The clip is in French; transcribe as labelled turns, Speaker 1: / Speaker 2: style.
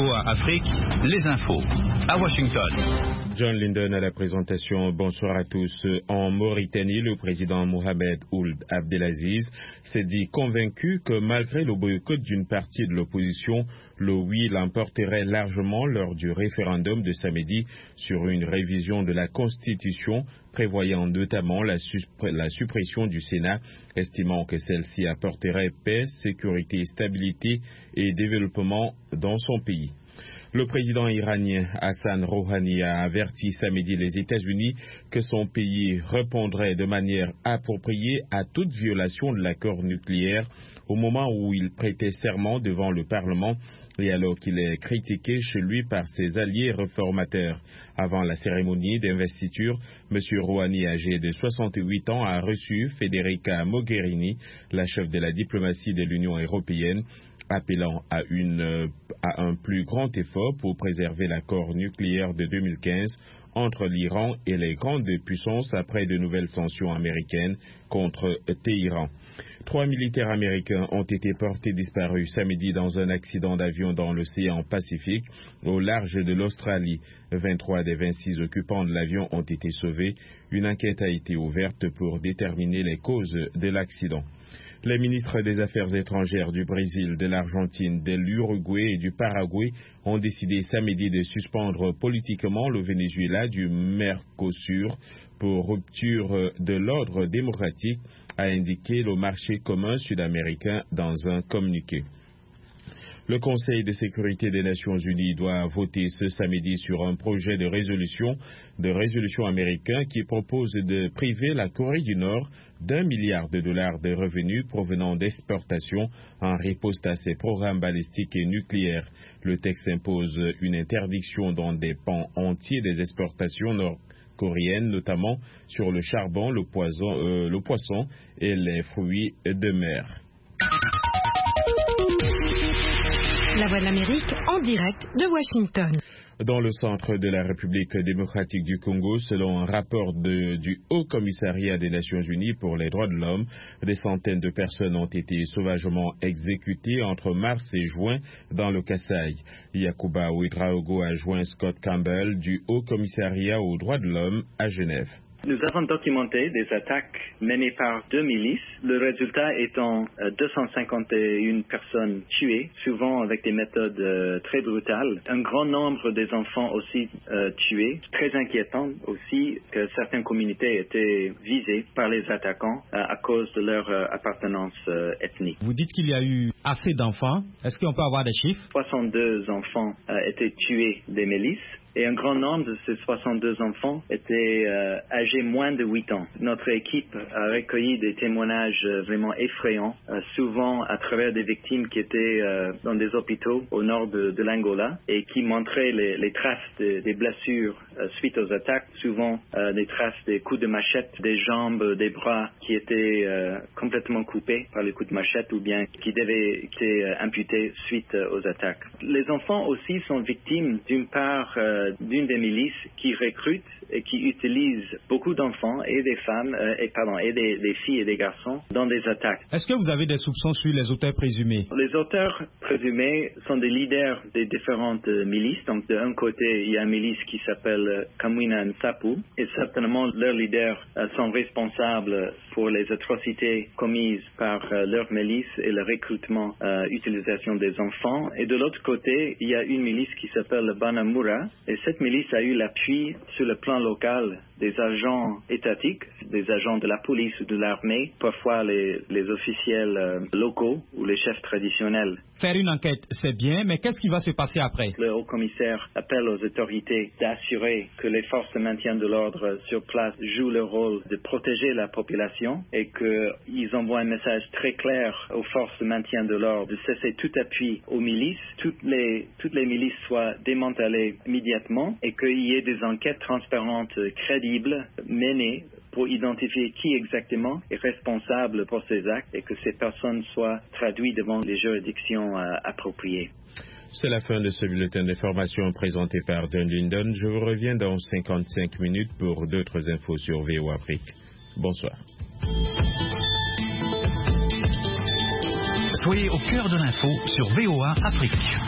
Speaker 1: VOA Afrique, les infos. À Washington.
Speaker 2: John Linden à la présentation. Bonsoir à tous. En Mauritanie, le président Mohamed Ould Abdelaziz s'est dit convaincu que malgré le boycott d'une partie de l'opposition, le oui l'emporterait largement lors du référendum de samedi sur une révision de la Constitution prévoyant notamment la suppression du Sénat, estimant que celle-ci apporterait paix, sécurité, stabilité et développement dans son pays. Le président iranien Hassan Rouhani a averti samedi les États-Unis que son pays répondrait de manière appropriée à toute violation de l'accord nucléaire au moment où il prêtait serment devant le Parlement et alors qu'il est critiqué chez lui par ses alliés réformateurs. Avant la cérémonie d'investiture, M. Rouhani, âgé de 68 ans, a reçu Federica Mogherini, la chef de la diplomatie de l'Union européenne, appelant à un plus grand effort pour préserver l'accord nucléaire de 2015 entre l'Iran et les grandes puissances après de nouvelles sanctions américaines contre Téhéran. 3 militaires américains ont été portés disparus samedi dans un accident d'avion dans l'océan Pacifique au large de l'Australie. 23 des 26 occupants de l'avion ont été sauvés. Une enquête a été ouverte pour déterminer les causes de l'accident. Les ministres des Affaires étrangères du Brésil, de l'Argentine, de l'Uruguay et du Paraguay ont décidé samedi de suspendre politiquement le Venezuela du Mercosur pour rupture de l'ordre démocratique, a indiqué le marché commun sud-américain dans un communiqué. Le Conseil de sécurité des Nations Unies doit voter ce samedi sur un projet de résolution américain qui propose de priver la Corée du Nord d'$1 milliard de revenus provenant d'exportations en riposte à ses programmes balistiques et nucléaires. Le texte impose une interdiction dans des pans entiers des exportations nord-coréennes, notamment sur le charbon, le poisson et les fruits de mer.
Speaker 3: La Voix de l'Amérique en direct de Washington.
Speaker 2: Dans le centre de la République démocratique du Congo, selon un rapport du Haut Commissariat des Nations Unies pour les droits de l'homme, des centaines de personnes ont été sauvagement exécutées entre mars et juin dans le Kasaï. Yacouba Ouedraogo a joint Scott Campbell du Haut Commissariat aux droits de l'homme à Genève.
Speaker 4: Nous avons documenté des attaques menées par 2 milices, le résultat étant 251 personnes tuées, souvent avec des méthodes très brutales. Un grand nombre des enfants aussi tués. Très inquiétant aussi que certaines communautés étaient visées par les attaquants à cause de leur appartenance ethnique.
Speaker 5: Vous dites qu'il y a eu assez d'enfants. Est-ce qu'on peut avoir des chiffres?
Speaker 4: 62 enfants étaient tués des milices. Et un grand nombre de ces 62 enfants étaient âgés moins de 8 ans. Notre équipe a recueilli des témoignages vraiment effrayants, souvent à travers des victimes qui étaient dans des hôpitaux au nord de l'Angola et qui montraient les traces des blessures suite aux attaques, souvent des traces des coups de machette, des jambes, des bras qui étaient complètement coupés par les coups de machette ou bien qui devaient être amputés suite aux attaques. Les enfants aussi sont victimes d'une part d'une des milices qui recrute et qui utilise beaucoup d'enfants et des femmes et des filles et des garçons dans des attaques.
Speaker 5: Est-ce que vous avez des soupçons sur les auteurs présumés?
Speaker 4: Les auteurs présumés sont des leaders des différentes milices. Donc d'un côté, il y a une milice qui s'appelle Kamwina Nsapu et certainement leurs leaders sont responsables pour les atrocités commises par leur milice et le recrutement, utilisation des enfants. Et de l'autre côté, il y a une milice qui s'appelle Banamura et cette milice a eu l'appui sur le plan local des agents étatiques, des agents de la police ou de l'armée, parfois les officiels locaux ou les chefs traditionnels.
Speaker 5: Faire une enquête, c'est bien, mais qu'est-ce qui va se passer après?
Speaker 4: Le haut-commissaire appelle aux autorités d'assurer que les forces de maintien de l'ordre sur place jouent le rôle de protéger la population et qu'ils envoient un message très clair aux forces de maintien de l'ordre de cesser tout appui aux milices, toutes les milices soient démantelées immédiatement et qu'il y ait des enquêtes transparentes, crédibles, menées pour identifier qui exactement est responsable pour ces actes et que ces personnes soient traduites devant les juridictions appropriées.
Speaker 2: C'est la fin de ce bulletin d'information présenté par John Linden. Je vous reviens dans 55 minutes pour d'autres infos sur VOA Afrique. Bonsoir.
Speaker 1: Soyez au cœur de l'info sur VOA Afrique.